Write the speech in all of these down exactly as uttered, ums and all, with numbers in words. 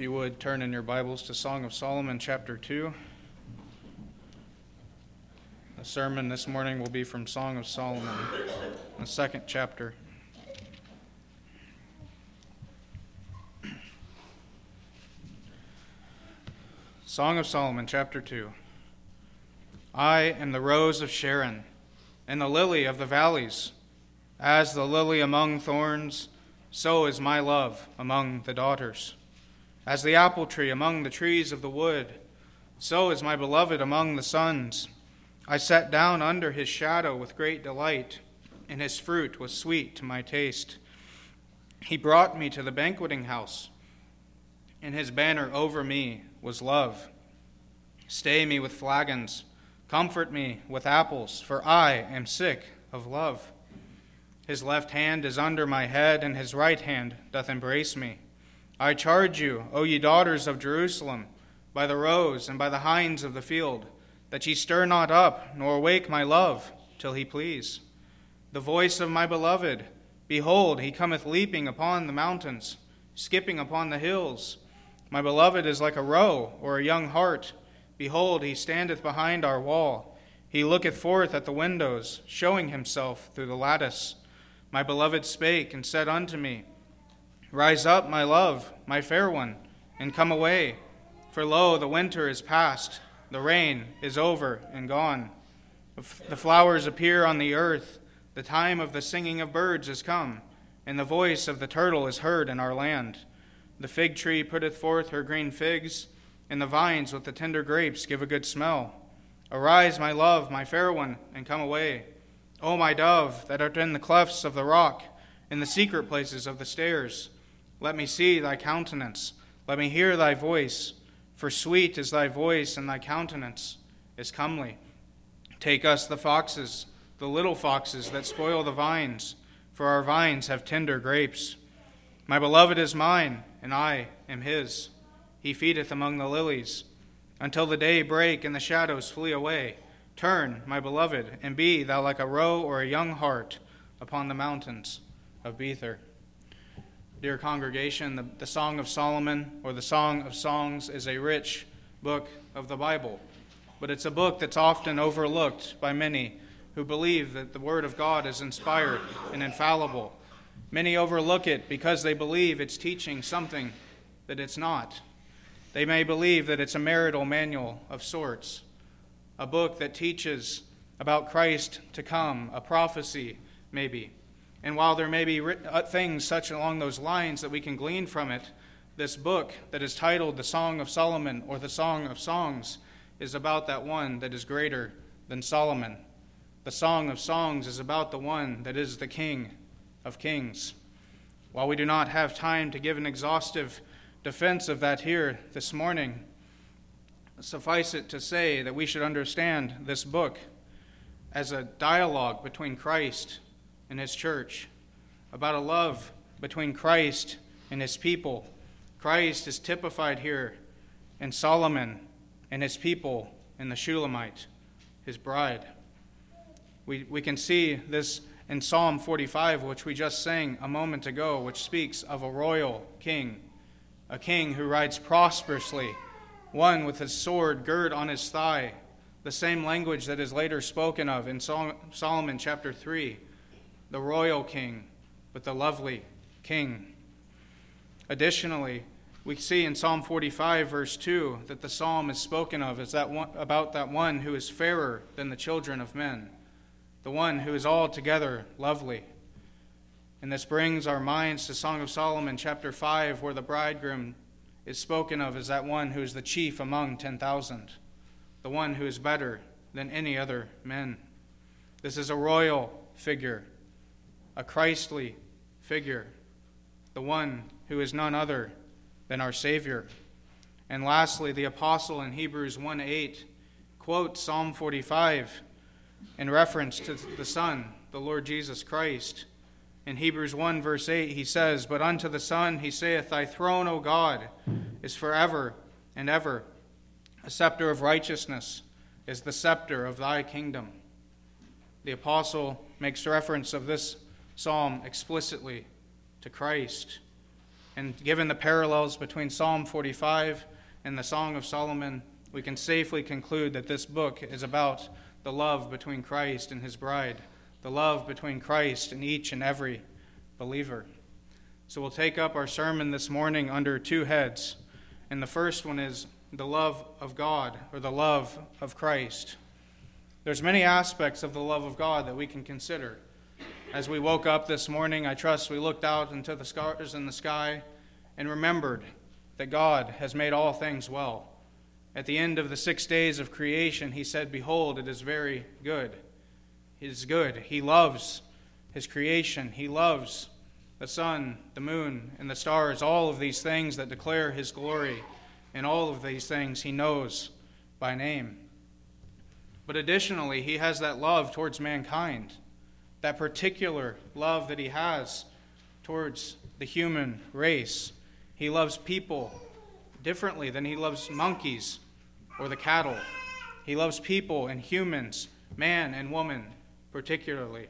you would, turn in your Bibles to Song of Solomon, chapter two. The sermon this morning will be from Song of Solomon, the second chapter. Song of Solomon, chapter two. I am the rose of Sharon, and the lily of the valleys. As the lily among thorns, so is my love among the daughters. As the apple tree among the trees of the wood, so is my beloved among the sons. I sat down under his shadow with great delight, and his fruit was sweet to my taste. He brought me to the banqueting house, and his banner over me was love. Stay me with flagons, comfort me with apples, for I am sick of love. His left hand is under my head, and his right hand doth embrace me. I charge you, O ye daughters of Jerusalem, by the roes and by the hinds of the field, that ye stir not up, nor wake my love, till he please. The voice of my beloved, behold, he cometh leaping upon the mountains, skipping upon the hills. My beloved is like a roe or a young hart. Behold, he standeth behind our wall. He looketh forth at the windows, showing himself through the lattice. My beloved spake and said unto me, Rise up, my love, my fair one, and come away. For lo, the winter is past, the rain is over and gone. The flowers appear on the earth, the time of the singing of birds is come, and the voice of the turtle is heard in our land. The fig tree putteth forth her green figs, and the vines with the tender grapes give a good smell. Arise, my love, my fair one, and come away. O my dove, that art in the clefts of the rock, in the secret places of the stairs, let me see thy countenance, let me hear thy voice, for sweet is thy voice, and thy countenance is comely. Take us the foxes, the little foxes that spoil the vines, for our vines have tender grapes. My beloved is mine, and I am his. He feedeth among the lilies, until the day break and the shadows flee away. Turn, my beloved, and be thou like a roe or a young hart upon the mountains of Bether. Dear congregation, the, the Song of Solomon, or the Song of Songs, is a rich book of the Bible, but it's a book that's often overlooked by many who believe that the Word of God is inspired and infallible. Many overlook it because they believe it's teaching something that it's not. They may believe that it's a marital manual of sorts, a book that teaches about Christ to come, a prophecy maybe. And while there may be things such along those lines that we can glean from it, this book that is titled The Song of Solomon or The Song of Songs is about that one that is greater than Solomon. The Song of Songs is about the one that is the King of Kings. While we do not have time to give an exhaustive defense of that here this morning, suffice it to say that we should understand this book as a dialogue between Christ and his church, about a love between Christ and his people. Christ is typified here in Solomon and his people in the Shulamite, his bride. We, we can see this in Psalm forty-five, which we just sang a moment ago, which speaks of a royal king, a king who rides prosperously, one with his sword girt on his thigh, the same language that is later spoken of in Solomon chapter three, the royal king with the lovely king. Additionally, we see in Psalm forty-five, verse two, that the psalm is spoken of as that one, about that one who is fairer than the children of men, the one who is altogether lovely. And this brings our minds to Song of Solomon chapter five, where the bridegroom is spoken of as that one who is the chief among ten thousand, the one who is better than any other men. This is a royal figure, a Christly figure, the one who is none other than our Savior. And lastly, the apostle in Hebrews one eight quotes Psalm forty-five in reference to the Son, the Lord Jesus Christ. In Hebrews one verse eight he says, But unto the Son he saith, Thy throne, O God, is forever and ever. A scepter of righteousness is the scepter of thy kingdom. The apostle makes reference of this psalm explicitly to Christ. And given the parallels between Psalm forty-five and the Song of Solomon, we can safely conclude that this book is about the love between Christ and his bride, the love between Christ and each and every believer. So we'll take up our sermon this morning under two heads. And the first one is the love of God, or the love of Christ. There's many aspects of the love of God that we can consider. As we woke up this morning, I trust we looked out into the stars in the sky and remembered that God has made all things well. At the end of the six days of creation, he said, "Behold, it is very good." It is good. He loves his creation. He loves the sun, the moon, and the stars, all of these things that declare his glory, and all of these things he knows by name. But additionally, he has that love towards mankind, that particular love that he has towards the human race. He loves people differently than he loves monkeys or the cattle. He loves people and humans, man and woman particularly.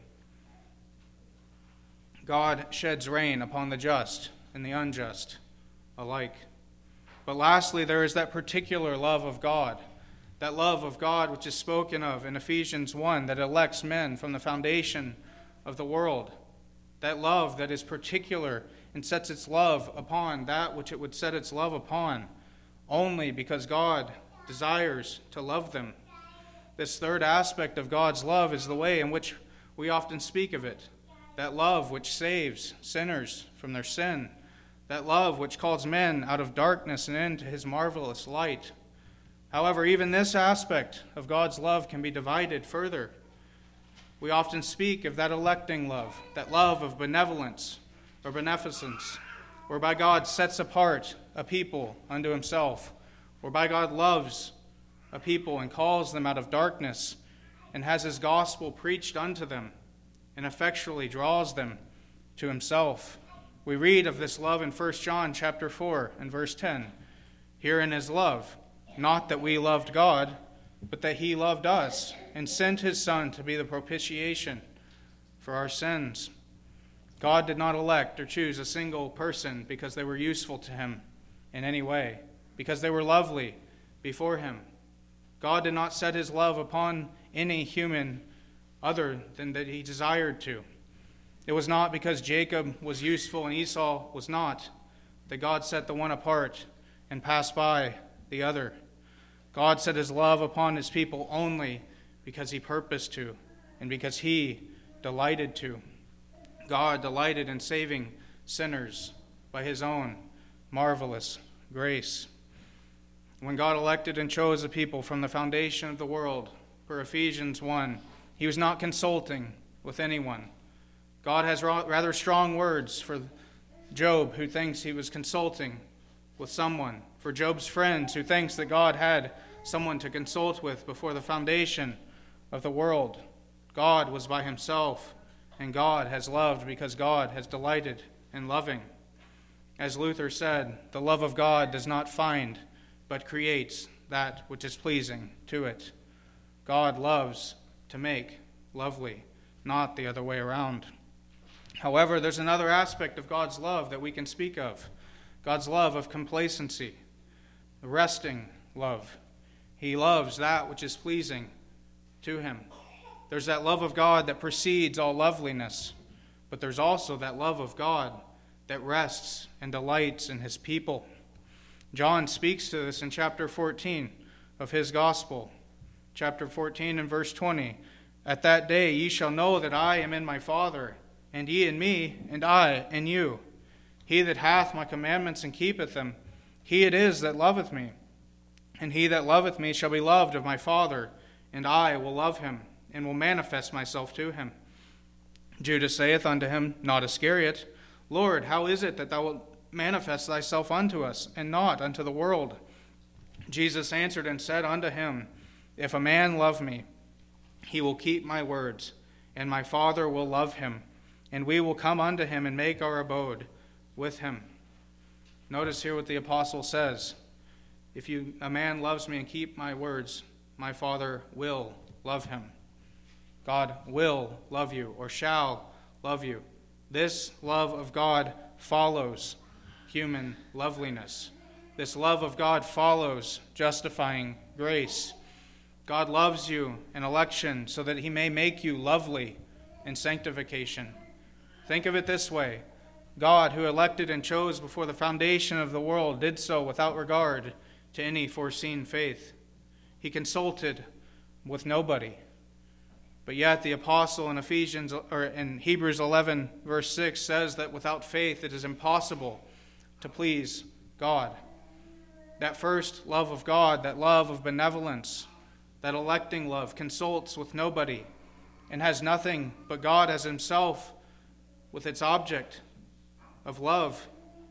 God sheds rain upon the just and the unjust alike. But lastly, there is that particular love of God, that love of God which is spoken of in Ephesians one, that elects men from the foundation of the world, that love that is particular and sets its love upon that which it would set its love upon only because God desires to love them. This third aspect of God's love is the way in which we often speak of it, that love which saves sinners from their sin, that love which calls men out of darkness and into his marvelous light. However, even this aspect of God's love can be divided further. We often speak of that electing love, that love of benevolence or beneficence, whereby God sets apart a people unto himself, whereby God loves a people and calls them out of darkness and has his gospel preached unto them and effectually draws them to himself. We read of this love in First John chapter four and verse ten. Herein is love, not that we loved God, but that he loved us and sent his Son to be the propitiation for our sins. God did not elect or choose a single person because they were useful to him in any way, because they were lovely before him. God did not set his love upon any human other than that he desired to. It was not because Jacob was useful and Esau was not that God set the one apart and passed by the other. God set his love upon his people only because he purposed to and because he delighted to. God delighted in saving sinners by his own marvelous grace. When God elected and chose a people from the foundation of the world, per Ephesians one, he was not consulting with anyone. God has rather strong words for Job, who thinks he was consulting with someone, for Job's friends, who thinks that God had someone to consult with before the foundation of the world. God was by himself, and God has loved because God has delighted in loving. As Luther said, the love of God does not find, but creates that which is pleasing to it. God loves to make lovely, not the other way around. However, there's another aspect of God's love that we can speak of. God's love of complacency, the resting love. He loves that which is pleasing to him. There's that love of God that precedes all loveliness, but there's also that love of God that rests and delights in his people. John speaks to this in chapter fourteen of his gospel. Chapter fourteen and verse twenty. At that day ye shall know that I am in my Father, and ye in me, and I in you. He that hath my commandments and keepeth them, he it is that loveth me. And he that loveth me shall be loved of my Father, and I will love him, and will manifest myself to him. Judas saith unto him, not Iscariot, Lord, how is it that thou wilt manifest thyself unto us, and not unto the world? Jesus answered and said unto him, If a man love me, he will keep my words, and my Father will love him, and we will come unto him and make our abode with him. Notice here what the apostle says. If you a man loves me and keep my words, my Father will love him. God will love you, or shall love you. This love of God follows human loveliness. This love of God follows justifying grace. God loves you in election so that he may make you lovely in sanctification. Think of it this way. God, who elected and chose before the foundation of the world, did so without regard to any foreseen faith. He consulted with nobody. But yet the apostle in Ephesians or in Hebrews eleven verse six says that without faith it is impossible to please God. That first love of God, that love of benevolence, that electing love, consults with nobody and has nothing but God as himself with its object of love.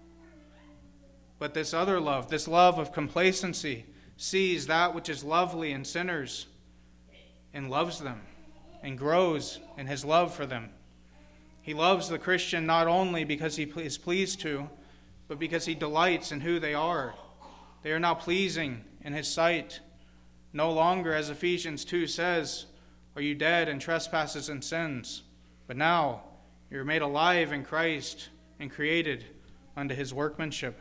But this other love, this love of complacency, sees that which is lovely in sinners and loves them and grows in his love for them. He loves the Christian not only because he is pleased to, but because he delights in who they are. They are now pleasing in his sight. No longer, as Ephesians two says, are you dead in trespasses and sins, but now you are made alive in Christ and created unto his workmanship.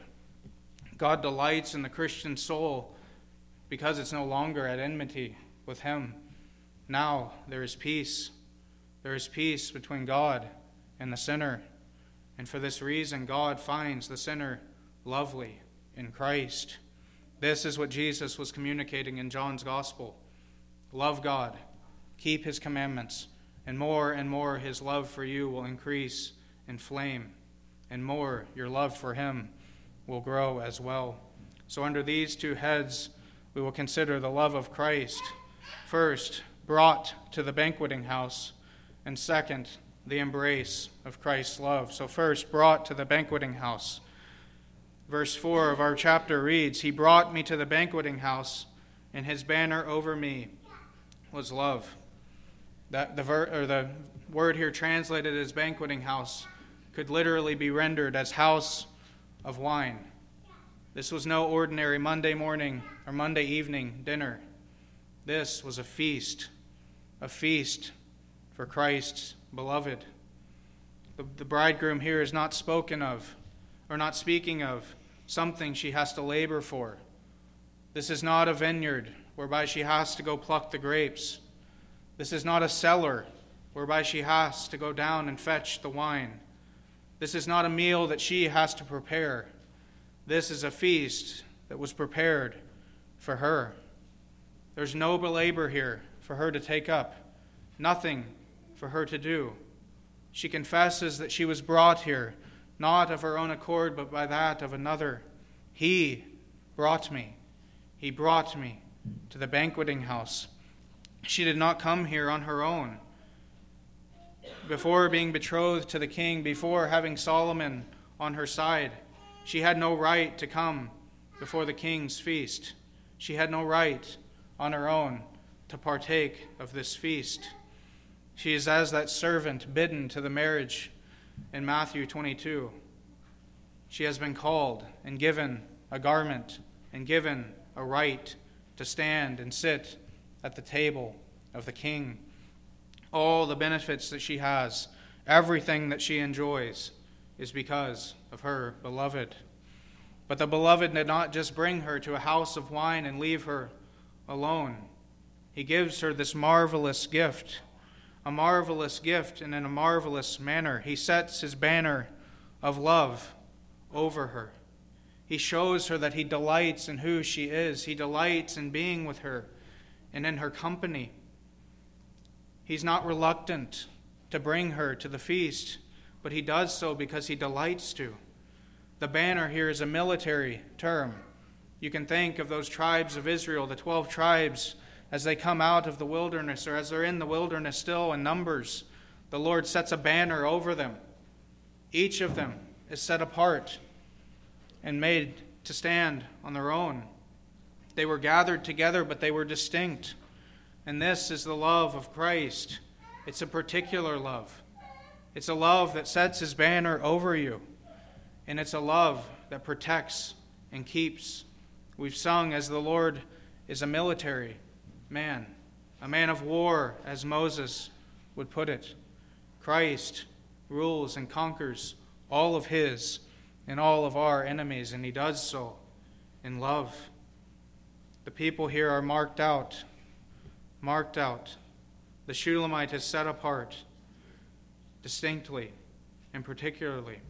God delights in the Christian soul because it's no longer at enmity with him. Now there is peace. There is peace between God and the sinner. And for this reason, God finds the sinner lovely in Christ. This is what Jesus was communicating in John's Gospel. Love God, keep his commandments, and more and more his love for you will increase in flame, and more your love for him will grow as well. So under these two heads, we will consider the love of Christ. First, brought to the banqueting house, and second, the embrace of Christ's love. So first, brought to the banqueting house. Verse four of our chapter reads, He brought me to the banqueting house, and his banner over me was love. That the, ver, or the word here translated as banqueting house could literally be rendered as house of wine. This was no ordinary Monday morning or Monday evening dinner. This was a feast, a feast for Christ's beloved. The, the bridegroom here is not spoken of, or not speaking of, something she has to labor for. This is not a vineyard whereby she has to go pluck the grapes. This is not a cellar whereby she has to go down and fetch the wine. This is not a meal that she has to prepare. This is a feast that was prepared for her. There's no labor here for her to take up, nothing for her to do. She confesses that she was brought here, not of her own accord, but by that of another. He brought me. He brought me to the banqueting house. She did not come here on her own. Before being betrothed to the king, before having Solomon on her side, she had no right to come before the king's feast. She had no right on her own to partake of this feast. She is as that servant bidden to the marriage in Matthew twenty-two. She has been called and given a garment and given a right to stand and sit at the table of the king. All the benefits that she has, everything that she enjoys, is because of her beloved. But the beloved did not just bring her to a house of wine and leave her alone. He gives her this marvelous gift, a marvelous gift, and in a marvelous manner. He sets his banner of love over her. He shows her that he delights in who she is. He delights in being with her and in her company. He's not reluctant to bring her to the feast, but he does so because he delights to. The banner here is a military term. You can think of those tribes of Israel, the twelve tribes, as they come out of the wilderness, or as they're in the wilderness still in numbers. The Lord sets a banner over them. Each of them is set apart and made to stand on their own. They were gathered together, but they were distinct. And this is the love of Christ. It's a particular love. It's a love that sets his banner over you. And it's a love that protects and keeps. We've sung as the Lord is a military man, a man of war, as Moses would put it. Christ rules and conquers all of his in all of our enemies, and he does so in love. The people here are marked out, marked out. The Shulamite is set apart distinctly and particularly,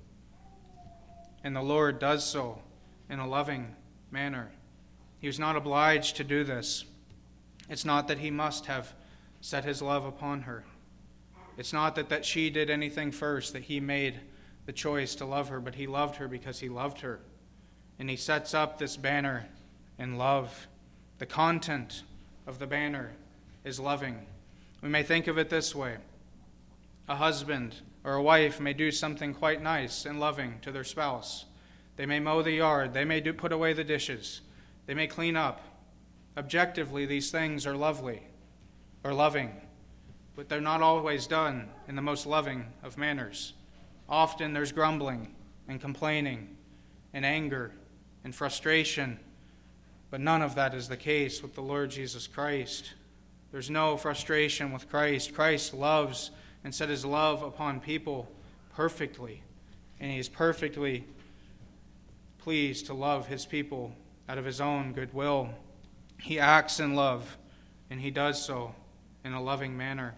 and the Lord does so in a loving manner. He was not obliged to do this. It's not that he must have set his love upon her. It's not that, that she did anything first, that he made the choice to love her, but he loved her because he loved her. And he sets up this banner in love. The content of the banner is loving. We may think of it this way. A husband or a wife may do something quite nice and loving to their spouse. They may mow the yard. They may do, put away the dishes. They may clean up. Objectively, these things are lovely or loving, but they're not always done in the most loving of manners. Often there's grumbling and complaining and anger and frustration, but none of that is the case with the Lord Jesus Christ. There's no frustration with Christ. Christ loves and set his love upon people perfectly, and he is perfectly pleased to love his people out of his own goodwill. He acts in love, and he does so in a loving manner.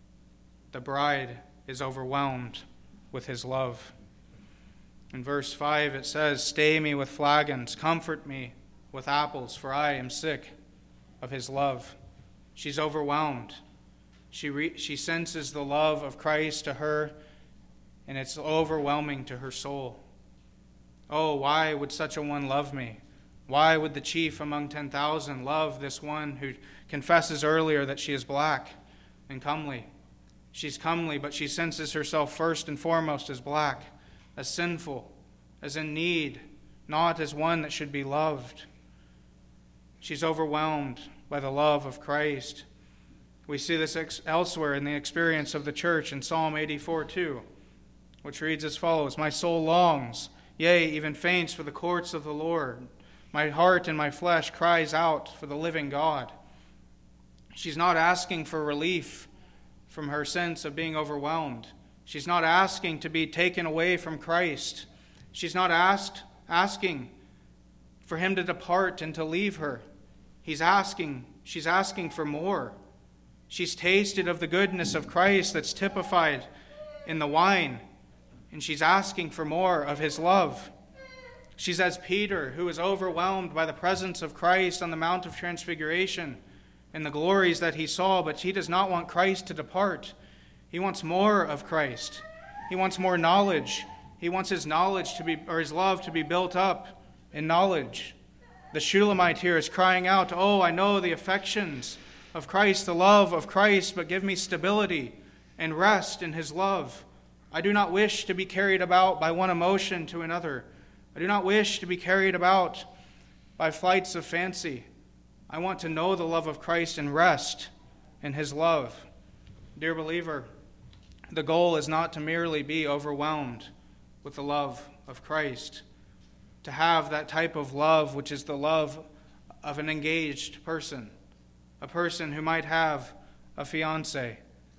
The bride is overwhelmed with his love. In verse five it says, "Stay me with flagons, comfort me with apples, for I am sick of his love." She's overwhelmed. She re- she senses the love of Christ to her, and it's overwhelming to her soul. Oh, why would such a one love me? Why would the chief among ten thousand love this one who confesses earlier that she is black and comely? She's comely, but she senses herself first and foremost as black, as sinful, as in need, not as one that should be loved. She's overwhelmed by the love of Christ. We see this ex- elsewhere in the experience of the church in Psalm eighty-four two, which reads as follows, "My soul longs, yea, even faints for the courts of the Lord. My heart and my flesh cries out for the living God." She's not asking for relief from her sense of being overwhelmed. She's not asking to be taken away from Christ. She's not asked, asking for him to depart and to leave her. He's asking, she's asking for more. She's tasted of the goodness of Christ that's typified in the wine, and she's asking for more of his love. She's as Peter, who is overwhelmed by the presence of Christ on the Mount of Transfiguration and the glories that he saw, but he does not want Christ to depart. He wants more of Christ. He wants more knowledge. He wants his knowledge to be, or his love to be built up in knowledge. The Shulamite here is crying out, "Oh, I know the affections of Christ, the love of Christ, but give me stability and rest in his love. I do not wish to be carried about by one emotion to another. I do not wish to be carried about by flights of fancy. I want to know the love of Christ and rest in his love." Dear believer, the goal is not to merely be overwhelmed with the love of Christ, to have that type of love which is the love of an engaged person, a person who might have a fiancé,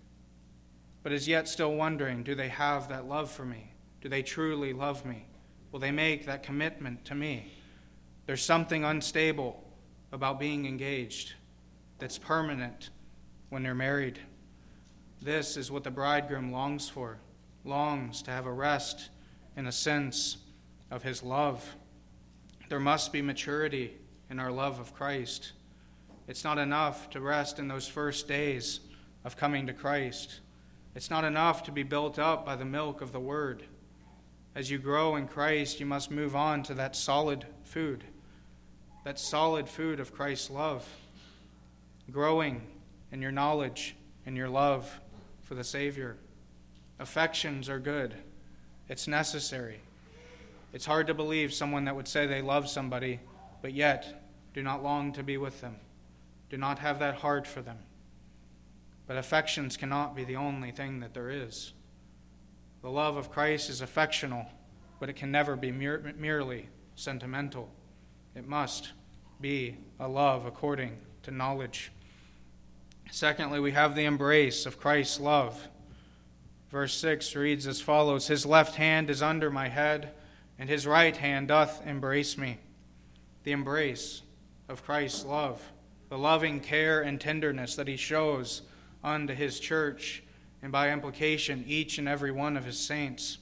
but is yet still wondering, do they have that love for me? Do they truly love me? Will they make that commitment to me? There's something unstable about being engaged that's permanent when they're married. This is what the bridegroom longs for, longs to have a rest in a sense of his love. There must be maturity in our love of Christ. It's not enough to rest in those first days of coming to Christ. It's not enough to be built up by the milk of the Word. As you grow in Christ, you must move on to that solid food, that solid food of Christ's love, growing in your knowledge and your love for the Savior. Affections are good. It's necessary. It's hard to believe someone that would say they love somebody, but yet do not long to be with them, do not have that heart for them. But affections cannot be the only thing that there is. The love of Christ is affectional, but it can never be mere, merely sentimental. It must be a love according to knowledge. Secondly, we have the embrace of Christ's love. Verse six reads as follows, "His left hand is under my head, and his right hand doth embrace me. The embrace of Christ's love, the loving care and tenderness that he shows unto his church, and by implication each and every one of his saints.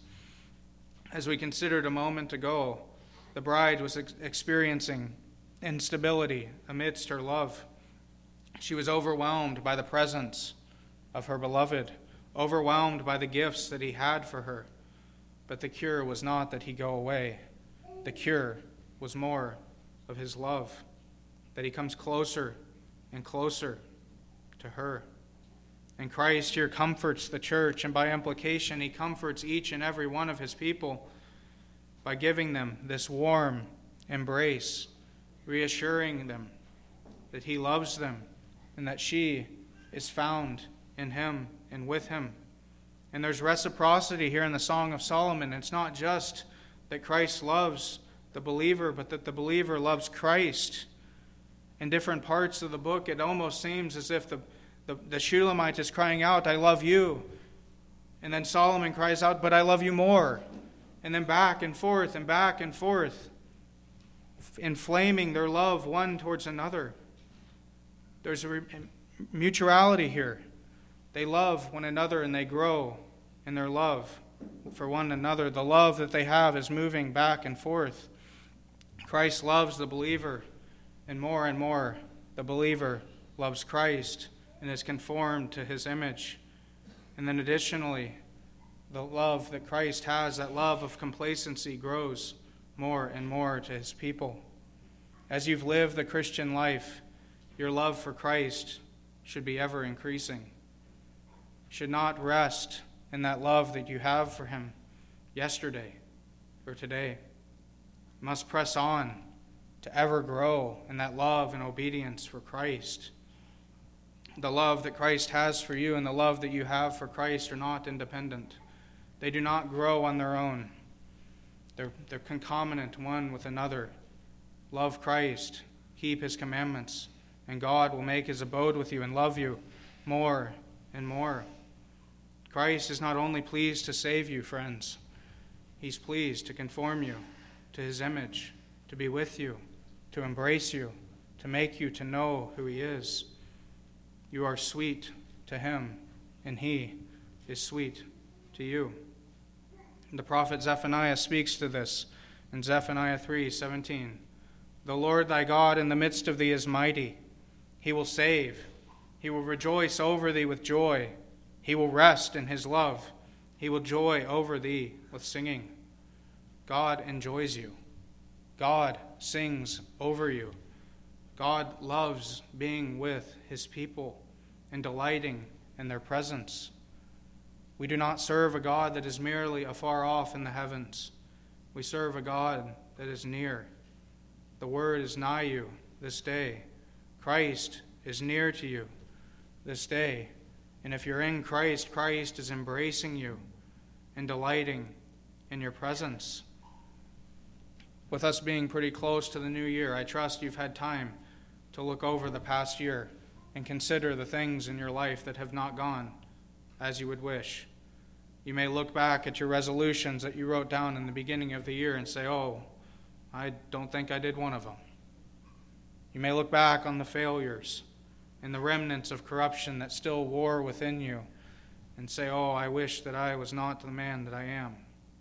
As we considered a moment ago, the bride was ex- experiencing instability amidst her love. She was overwhelmed by the presence of her beloved, overwhelmed by the gifts that he had for her. But the cure was not that he go away. The cure was more of his love, that he comes closer and closer to her. And Christ here comforts the church, and by implication, he comforts each and every one of his people by giving them this warm embrace, reassuring them that he loves them and that she is found in him and with him. And there's reciprocity here in the Song of Solomon. It's not just that Christ loves the believer, but that the believer loves Christ. In different parts of the book, it almost seems as if the The, the Shulamite is crying out, I love you. And then Solomon cries out, but I love you more. And then back and forth and back and forth, inflaming their love one towards another. There's a mutuality here. They love one another and they grow in their love for one another. The love that they have is moving back and forth. Christ loves the believer, and more and more the believer loves Christ and is conformed to his image. And then additionally, the love that Christ has, that love of complacency, grows more and more to his people. As you've lived the Christian life, your love for Christ should be ever increasing. You should not rest in that love that you have for him yesterday or today. You must press on to ever grow in that love and obedience for Christ. The love that Christ has for you and the love that you have for Christ are not independent. They do not grow on their own. They're, they're concomitant one with another. Love Christ, keep his commandments, and God will make his abode with you and love you more and more. Christ is not only pleased to save you, friends. He's pleased to conform you to his image, to be with you, to embrace you, to make you to know who he is. You are sweet to him, and he is sweet to you. The prophet Zephaniah speaks to this in Zephaniah three seventeen. The Lord thy God in the midst of thee is mighty. He will save. He will rejoice over thee with joy. He will rest in his love. He will joy over thee with singing. God enjoys you. God sings over you. God loves being with his people and delighting in their presence. We do not serve a God that is merely afar off in the heavens. We serve a God that is near. The word is nigh you this day. Christ is near to you this day. And if you're in Christ, Christ is embracing you and delighting in your presence. With us being pretty close to the new year, I trust you've had time to look over the past year and consider the things in your life that have not gone as you would wish. You may look back at your resolutions that you wrote down in the beginning of the year and say, oh, I don't think I did one of them. You may look back on the failures and the remnants of corruption that still war within you and say, oh, I wish that I was not the man that I am.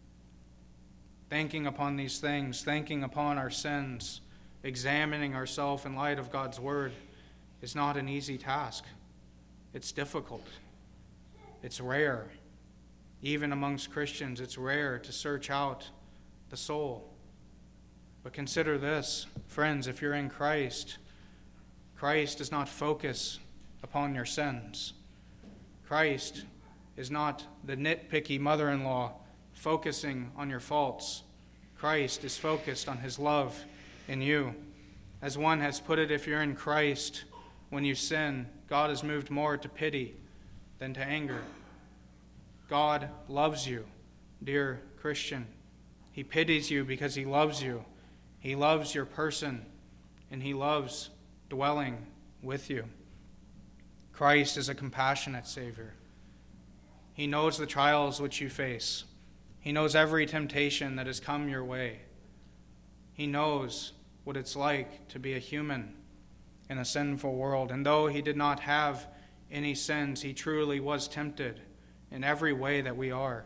Thinking upon these things, thinking upon our sins, examining ourselves in light of God's word is not an easy task. It's difficult. It's rare. Even amongst Christians, it's rare to search out the soul. But consider this, friends, if you're in Christ, Christ does not focus upon your sins. Christ is not the nitpicky mother-in-law focusing on your faults. Christ is focused on his love in you. As one has put it, if you're in Christ, when you sin, God is moved more to pity than to anger. God loves you, dear Christian. He pities you because he loves you. He loves your person, and he loves dwelling with you. Christ is a compassionate Savior. He knows the trials which you face. He knows every temptation that has come your way. He knows what it's like to be a human in a sinful world. And though he did not have any sins, he truly was tempted in every way that we are.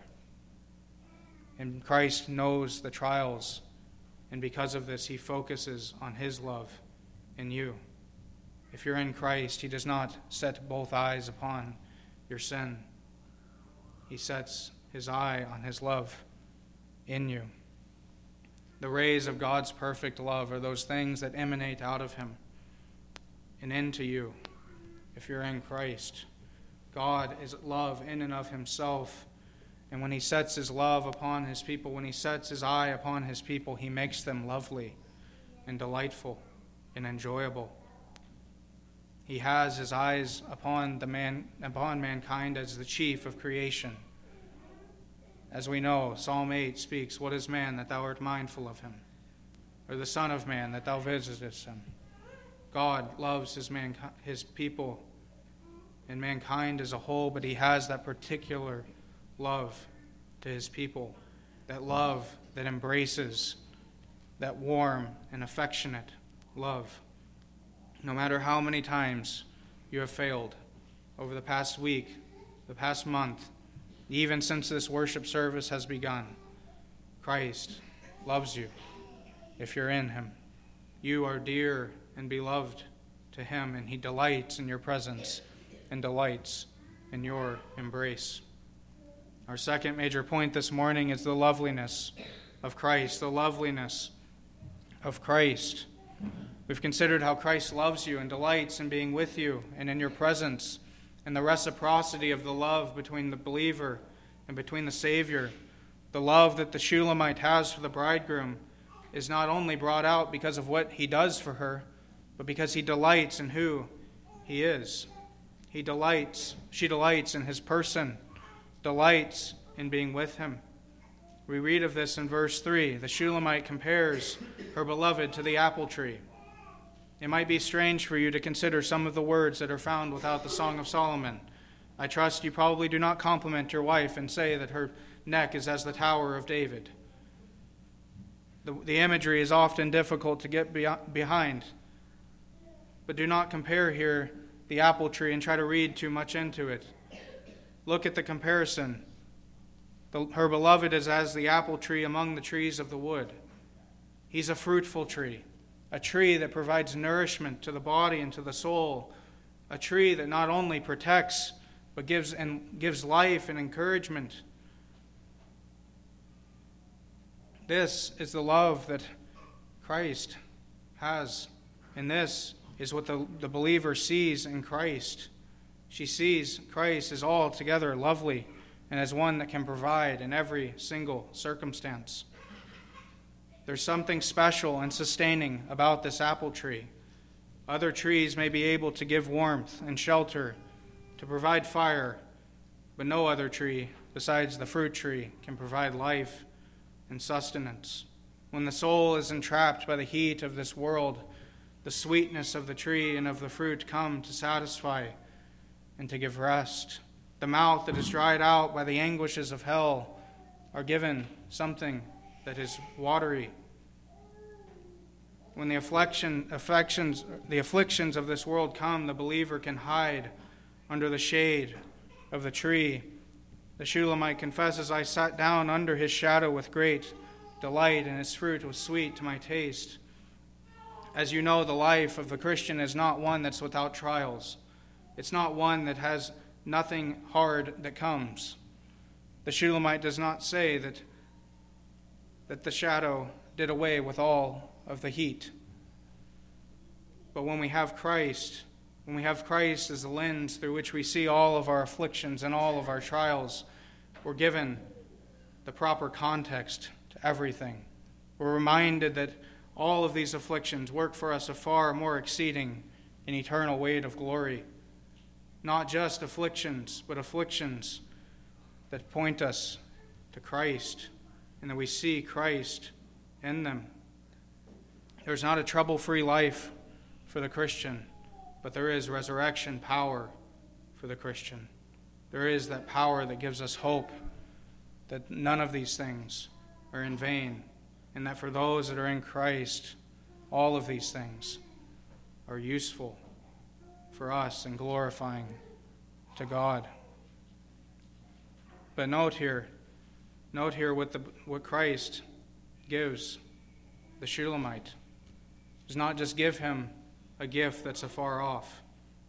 And Christ knows the trials, and because of this, he focuses on his love in you. If you're in Christ, he does not set both eyes upon your sin. He sets his eye on his love in you. The rays of God's perfect love are those things that emanate out of him and into you. If you're in Christ, God is love in and of himself. And when he sets his love upon his people, when he sets his eye upon his people, he makes them lovely and delightful and enjoyable. He has his eyes upon the man, upon mankind as the chief of creation. As we know, Psalm eight speaks, "What is man that thou art mindful of him? Or the son of man that thou visitest him?" God loves his man, his people and mankind as a whole, but he has that particular love to his people, that love that embraces, that warm and affectionate love. No matter how many times you have failed over the past week, the past month, even since this worship service has begun, Christ loves you if you're in him. You are dear and beloved to him, and he delights in your presence and delights in your embrace. Our second major point this morning is the loveliness of Christ, the loveliness of Christ. We've considered how Christ loves you and delights in being with you and in your presence, and the reciprocity of the love between the believer and between the Savior. The love that the Shulamite has for the bridegroom is not only brought out because of what he does for her, but because he delights in who he is. He delights, she delights in his person, delights in being with him. We read of this in verse three. The Shulamite compares her beloved to the apple tree. It might be strange for you to consider some of the words that are found without the Song of Solomon. I trust you probably do not compliment your wife and say that her neck is as the Tower of David. The, the imagery is often difficult to get be, behind. But do not compare here the apple tree and try to read too much into it. Look at the comparison. The, her beloved is as the apple tree among the trees of the wood. He's a fruitful tree. A tree that provides nourishment to the body and to the soul. A tree that not only protects, but gives and gives life and encouragement. This is the love that Christ has. And this is what the, the believer sees in Christ. She sees Christ as altogether lovely and as one that can provide in every single circumstance. There's something special and sustaining about this apple tree. Other trees may be able to give warmth and shelter, to provide fire, but no other tree besides the fruit tree can provide life and sustenance. When the soul is entrapped by the heat of this world, the sweetness of the tree and of the fruit come to satisfy and to give rest. The mouth that is dried out by the anguishes of hell are given something that is watery. When the affliction, afflictions, the afflictions of this world come, the believer can hide under the shade of the tree. The Shulamite confesses, I sat down under his shadow with great delight, and his fruit was sweet to my taste. As you know, the life of the Christian is not one that's without trials. It's not one that has nothing hard that comes. The Shulamite does not say that, that the shadow did away with all of the heat. But when we have Christ, when we have Christ as the lens through which we see all of our afflictions and all of our trials, we're given the proper context to everything. We're reminded that all of these afflictions work for us a far more exceeding and eternal weight of glory. Not just afflictions, but afflictions that point us to Christ, and that we see Christ in them. There's not a trouble-free life for the Christian, but there is resurrection power for the Christian. There is that power that gives us hope, that none of these things are in vain, and that for those that are in Christ, all of these things are useful for us and glorifying to God. But note here, note here what the what Christ gives the Shulamite. Does not just give him a gift that's afar off.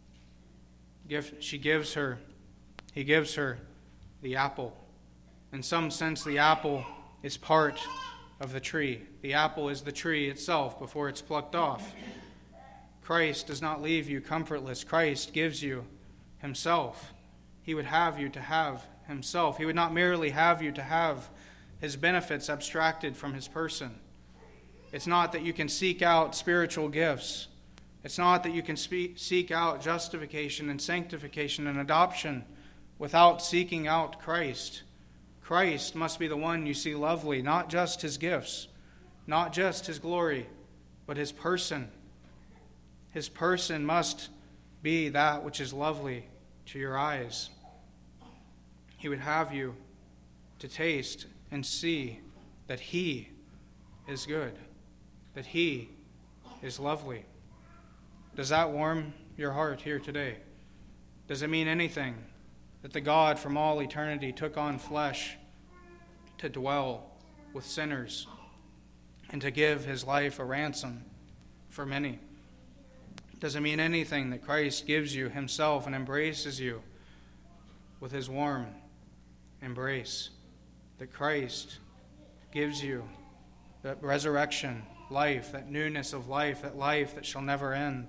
Give, she gives her, he gives her the apple. In some sense, the apple is part of the tree. The apple is the tree itself before it's plucked off. Christ does not leave you comfortless. Christ gives you himself. He would have you to have himself. He would not merely have you to have his benefits abstracted from his person. It's not that you can seek out spiritual gifts. It's not that you can speak, seek out justification and sanctification and adoption without seeking out Christ. Christ must be the one you see lovely, not just his gifts, not just his glory, but his person. His person must be that which is lovely to your eyes. He would have you to taste and see that he is good, that he is lovely. Does that warm your heart here today? Does it mean anything that the God from all eternity took on flesh to dwell with sinners and to give his life a ransom for many? Does it mean anything that Christ gives you himself and embraces you with his warm embrace? That Christ gives you that resurrection life, that newness of life, that life that shall never end.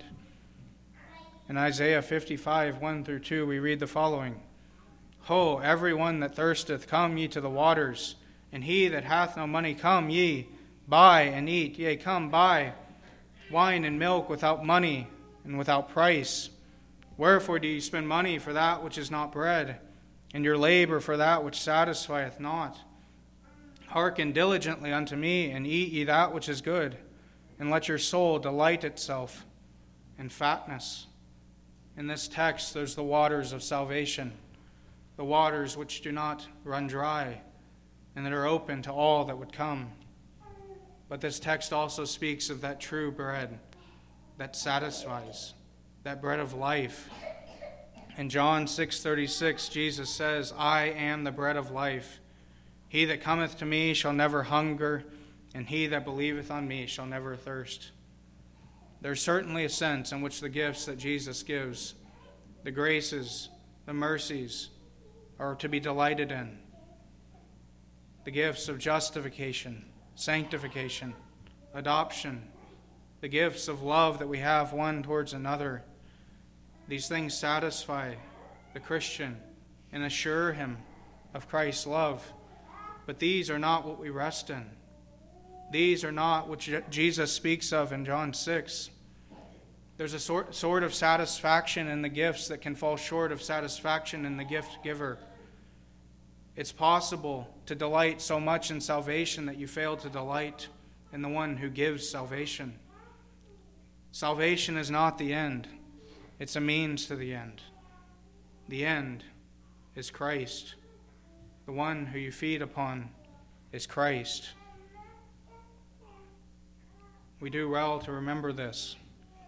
In Isaiah fifty-five, one through two, we read the following: Ho, every one that thirsteth, come ye to the waters, and he that hath no money, come ye, buy and eat. Yea, come, buy wine and milk without money and without price. Wherefore do ye spend money for that which is not bread, and your labor for that which satisfieth not? Hearken diligently unto me, and eat ye that which is good, and let your soul delight itself in fatness. In this text, there's the waters of salvation, the waters which do not run dry, and that are open to all that would come. But this text also speaks of that true bread that satisfies, that bread of life. In John six thirty-six, Jesus says, I am the bread of life. He that cometh to me shall never hunger, and he that believeth on me shall never thirst. There's certainly a sense in which the gifts that Jesus gives, the graces, the mercies, are to be delighted in. The gifts of justification, sanctification, adoption, the gifts of love that we have one towards another. These things satisfy the Christian and assure him of Christ's love. But these are not what we rest in. These are not what Jesus speaks of in John six. There's a sort, sort of satisfaction in the gifts that can fall short of satisfaction in the gift giver. It's possible to delight so much in salvation that you fail to delight in the one who gives salvation. Salvation is not the end. It's a means to the end. The end is Christ. The one who you feed upon is Christ. We do well to remember this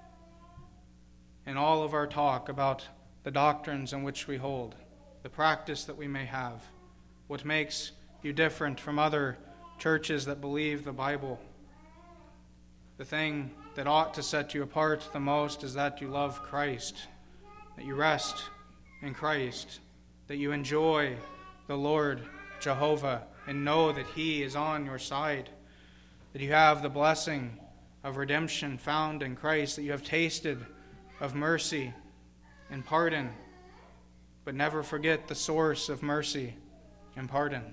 in all of our talk about the doctrines in which we hold, the practice that we may have, what makes you different from other churches that believe the Bible. The thing that ought to set you apart the most is that you love Christ, that you rest in Christ, that you enjoy the Lord Jehovah and know that he is on your side, that you have the blessing of redemption found in Christ, that you have tasted of mercy and pardon, but never forget the source of mercy and pardon.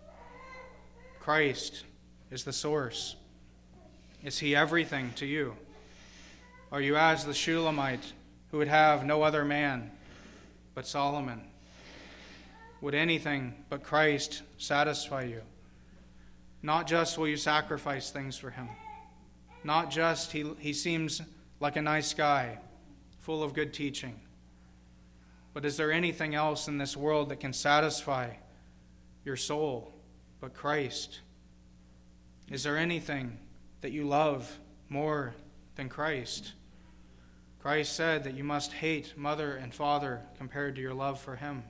Christ is the source. Is he everything to you? Are you as the Shulamite who would have no other man but Solomon? Would anything but Christ satisfy you? Not just will you sacrifice things for him. Not just he, he seems like a nice guy, full of good teaching. But is there anything else in this world that can satisfy your soul but Christ? Is there anything that you love more than Christ? Christ said that you must hate mother and father compared to your love for him.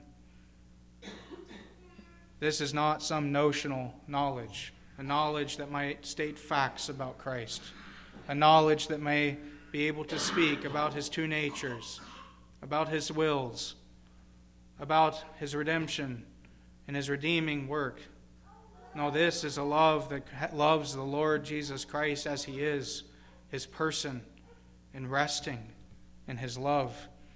This is not some notional knowledge, a knowledge that might state facts about Christ, a knowledge that may be able to speak about his two natures, about his wills, about his redemption and his redeeming work. No, this is a love that loves the Lord Jesus Christ as he is, his person, and resting in his love.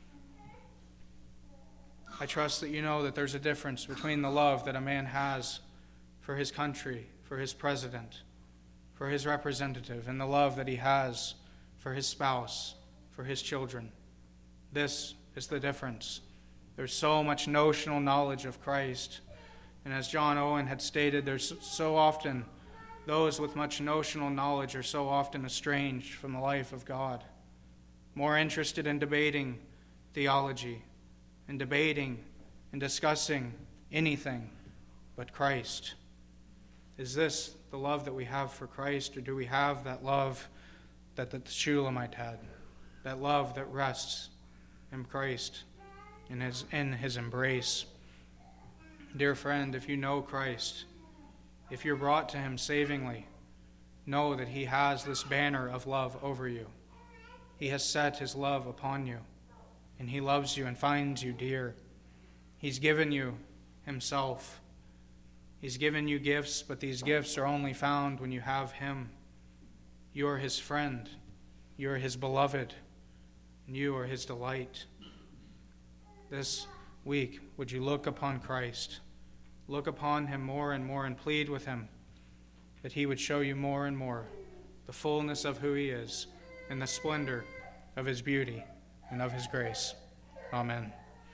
I trust that you know that there's a difference between the love that a man has for his country, for his president, for his representative, and the love that he has for his spouse, for his children. This is the difference. There's so much notional knowledge of Christ. And as John Owen had stated, there's so often, those with much notional knowledge are so often estranged from the life of God, more interested in debating theology, and debating and discussing anything but Christ. Is this the love that we have for Christ, or do we have that love that the Shulamite had, that love that rests in Christ, in his, in his embrace? Dear friend, if you know Christ, if you're brought to him savingly, know that he has this banner of love over you. He has set his love upon you, and he loves you and finds you dear. He's given you himself. He's given you gifts, but these gifts are only found when you have him. You are his friend. You are his beloved. And you are his delight. This week, would you look upon Christ? Look upon him more and more and plead with him that he would show you more and more the fullness of who he is and the splendor of his beauty and of his grace. Amen.